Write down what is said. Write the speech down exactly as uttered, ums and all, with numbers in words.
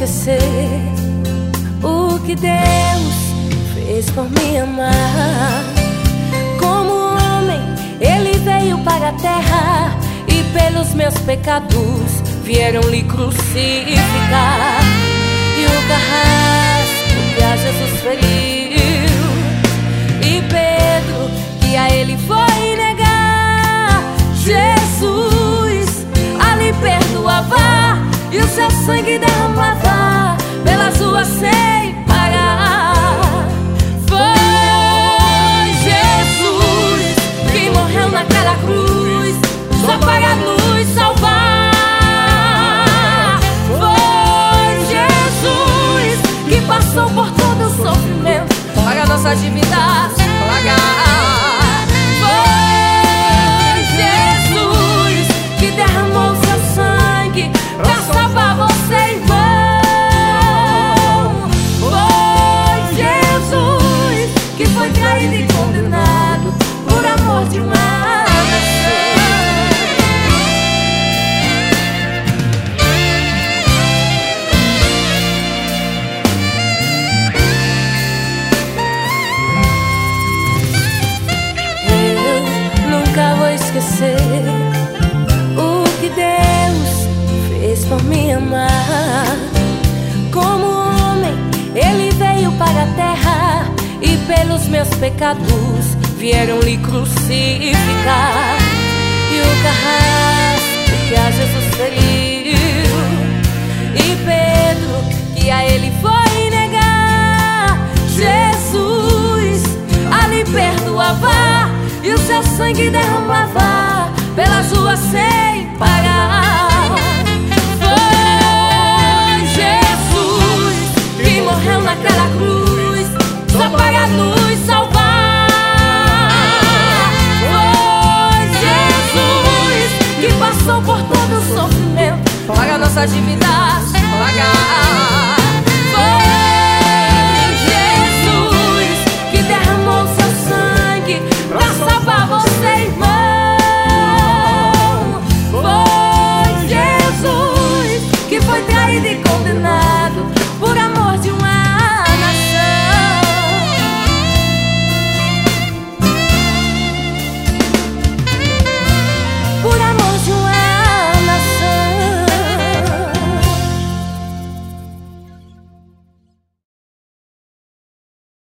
esquecer o que Deus fez por me amar. Como homem, Ele veio para a terra e pelos meus pecados vieram lhe crucificar. E o carrasco que a Jesus feriu, e Pedro que a Ele foi negar, Jesus ali perdoava e o seu sangue derramava pela sua sem pagar. Foi Jesus que morreu naquela cruz só para nos salvar. Foi Jesus que passou por todo o sofrimento para nossas dívidas pagar. Foi Jesus que derramou seu sangue pra salvar você, irmão. Foi Jesus que foi traído e condenado por amor de uma esquecer o que Deus fez por me amar. Como homem, Ele veio para a terra e pelos meus pecados vieram lhe crucificar. E o carrasco que a Jesus feriu, e Pedro que a Ele foi negar, Jesus ali perdoava e o seu sangue derramava pela sua sem parar. Foi Jesus que morreu naquela cruz só para nos salvar. Foi Jesus que passou por todo o sofrimento para nossas dívidas pagar. Foi Jesus que derramou seu sangue pra salvar você, irmão. Foi Jesus que foi traído e